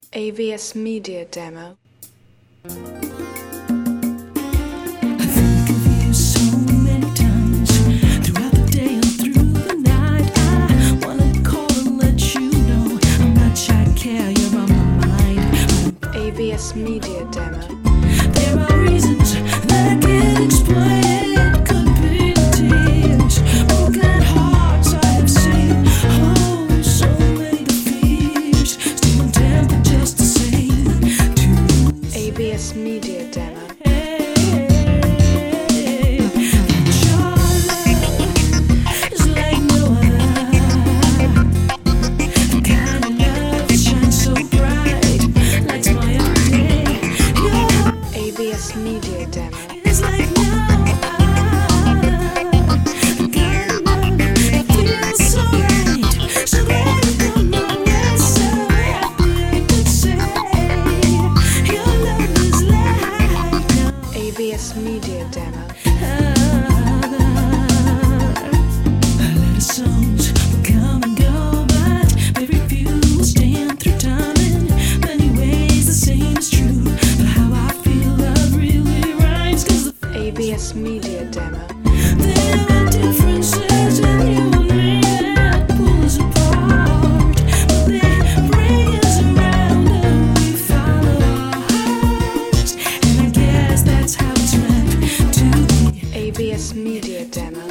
AVS Media Demo. AVS Media Demo. There are reasons that I can't explain. It could be tears, broken hearts I have seen. Oh, so many fears, still tempted just the same. AVS Media Demo. AVS Media Demo. It's like no other kind of love. It feels so right, so glad you come around, so happy I could say your love is like no AVS Media Demo. other. A lot of songs will come and go, but very few will stand through time. In many ways, the same is true. But how I feel love really rhymes, 'cause AVS Media Demo. there are differences in you and me that pull us apart, but they bring us around and we follow our hearts. And I guess that's how it's meant to be. AVS Media Demo.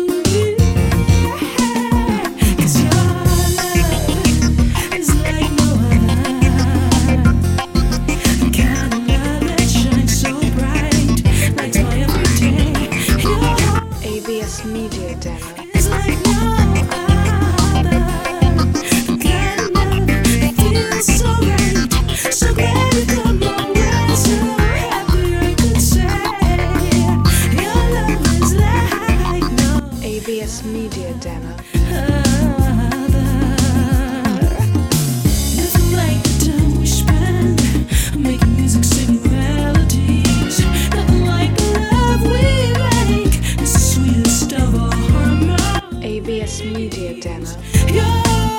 'Cause your love is like no other. The kind of love that shines so bright, lights my every day. Your AVS Media Demo. it's like no other. The kind of love that feels so right, so glad you come around, so happy I could say your love is like no AVS Media Demo. other. Nothing like the time we spend making music, singing melodies. Nothing like the love we make. It's the sweetest of all hormones. AVS Media Demo. Your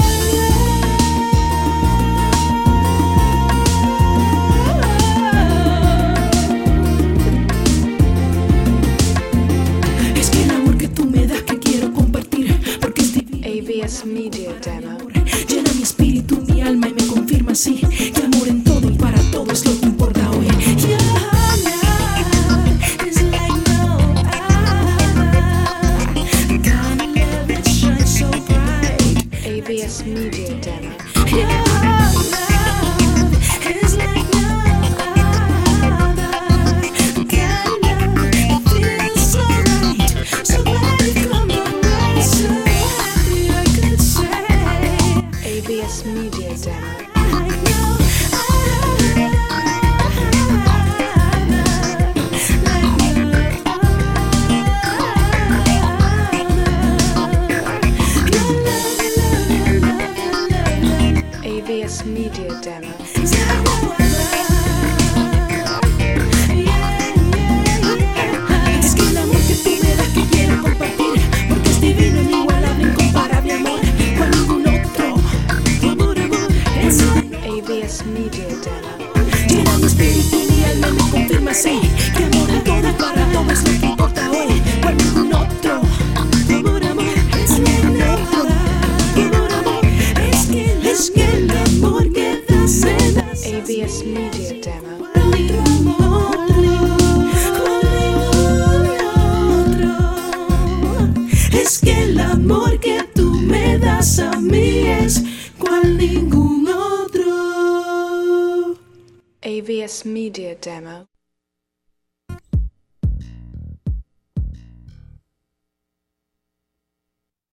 love. Es que el amor que tú me das que quiero compartir, porque es divino. AVS Media Demo. Llena mi espíritu, mi alma y me confirma así que amor en todo y para todo es lo que importa hoy. Your love is like no other. The kind of love that shines so bright. AVS Media Demo. Your love is like no other. The kind of love that feels so right, so glad you come around, so happy I could say AVS Media Demo. like no other, AVS Media Demo. Es que el amor que tú me das que quiero compartir, porque es divino, inigualable, incomparable amor, con ningún otro. Amor, amor, es AVS Media Demo. llena mi espíritu, mi alma y me confirma así que amor en todo y para todo es lo que importa hoy, con ningún otro. Amor, amor, es que no amor, amor, es que el amor que das me das AVS Media Demo. con ningún otro. Es que el amor que tú me das a mí es cual ningún otro. AVS Media Demo.